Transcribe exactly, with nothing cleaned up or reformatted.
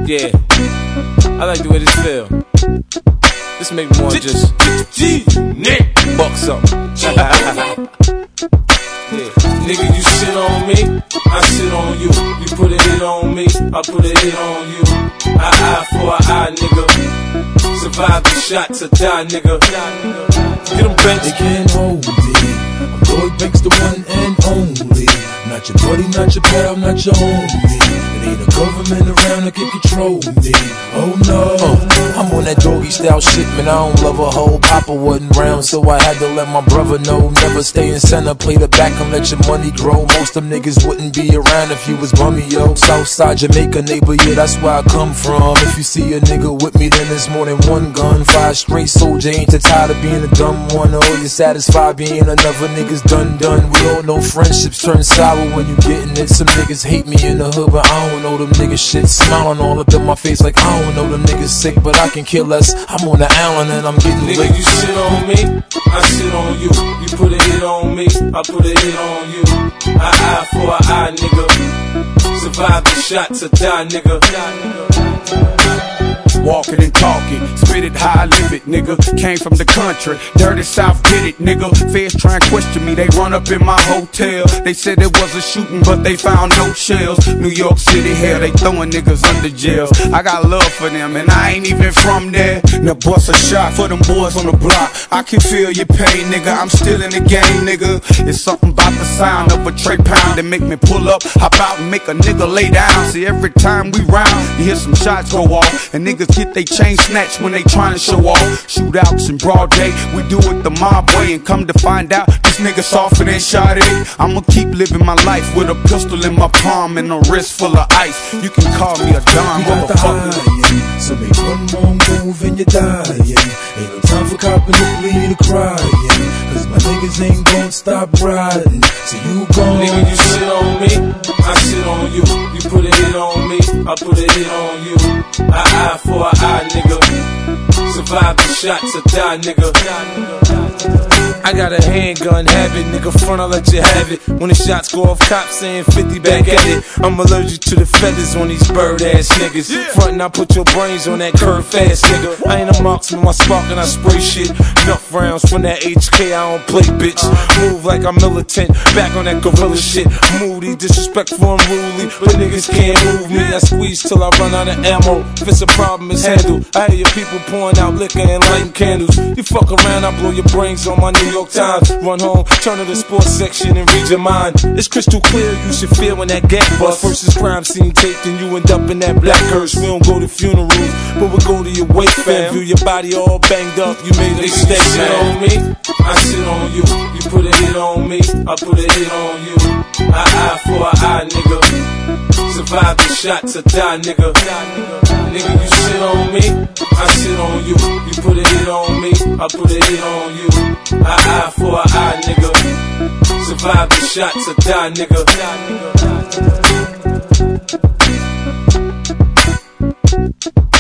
Yeah, I like the way this feel. This make me wanna just buck something. Yeah. Nigga, you sit on me, I sit on you. You put a hit on me, I put a hit on you. Eye eye for an eye, nigga. Survive the shot to die, nigga. Get them bench. They can't hold me. I'm Lloyd Banks, the one and only. Not your buddy, not your pal, not your homie. It ain't a government around that can control me. Oh no. uh, I'm on that doggy style shit, man. I don't love a hoe. Papa wasn't round, so I had to let my brother know. Never stay in center, play the back and let your money grow. Most them niggas wouldn't be around if you was bummy, yo. Southside Jamaica neighbor, yeah, that's where I come from. If you see a nigga with me, then there's more than one gun. Five straight soldier, ain't too tired of being a dumb one. Oh, you're satisfied being another nigga's done done. We all know friendships turn sour when you getting it. Some niggas hate me in the hood, but I don't know them niggas shit. Smiling all up in my face like I don't know them niggas sick, but I can care less. I'm on the island and I'm getting nigga, licked. Nigga, you sit on me, I sit on you. You put a hit on me, I put a hit on you. Eye eye for an eye, nigga. Survive the shot to die, nigga. Walking and talking, spit it how I live it, nigga. Came from the country, dirty south, get it, nigga. Feds try and question me, they run up in my hotel. They said it was a shooting, but they found no shells. New York City, hell, they throwing niggas under jails. I got love for them, and I ain't even from there. Now bust a shot for them boys on the block. I can feel your pain, nigga. I'm still in the game, nigga. It's something about the sound of a tray pound that make me pull up, hop out and make a nigga lay down. See, every time we round, you hear some shots go off, and niggas get they chain snatched when they trying to show off. Shootouts in broad day, we do it the mob way, and come to find out this nigga softer than Sade. I'ma keep living my life with a pistol in my palm and a wrist full of ice. You can call me a Don, motherfucker. So make one more move and you're dying. Ain't no time for copping the bleed or crying, cause my niggas ain't gon' stop riding. So you gon' nigga, you sit on me, I sit on you. You put a hit on me, I put a hit on you. Eye eye for an eye, nigga. Survive the shot to die, nigga. I got a handgun habit, nigga, front, I'll let you have it. When the shots go off, cops saying fifty back at it. I'm allergic to the feathers on these bird ass niggas. Front, I put your brains on that curve fast, nigga. I ain't a marksman, my spark and I spray shit. Enough rounds from that H K, I don't play, bitch. Move like I'm militant, back on that gorilla shit. Moody, disrespectful, unruly, but niggas can't move me. I squeeze till I run out of ammo. If it's a problem, it's handled. I hear your people pouring out liquor and lighting candles. You fuck around, I blow your brains on my New York Times. Run home, turn to the sports section and read your mind. It's crystal clear, you should feel when that gap bust. Versus crime scene taped and you end up in that black hearse. We don't go to funerals, but we go to your wake, fam. View your body all banged up, you made a mistake, man. Sit on me, I sit on you. You put a hit on me, I put a hit on you. Eye eye for an eye, nigga. Survive the shot to die, nigga. Nigga, you sit on me, I sit on you. You put a hit on me, I put a hit on you. Eye eye for an eye, nigga. Survive the shot to die, nigga.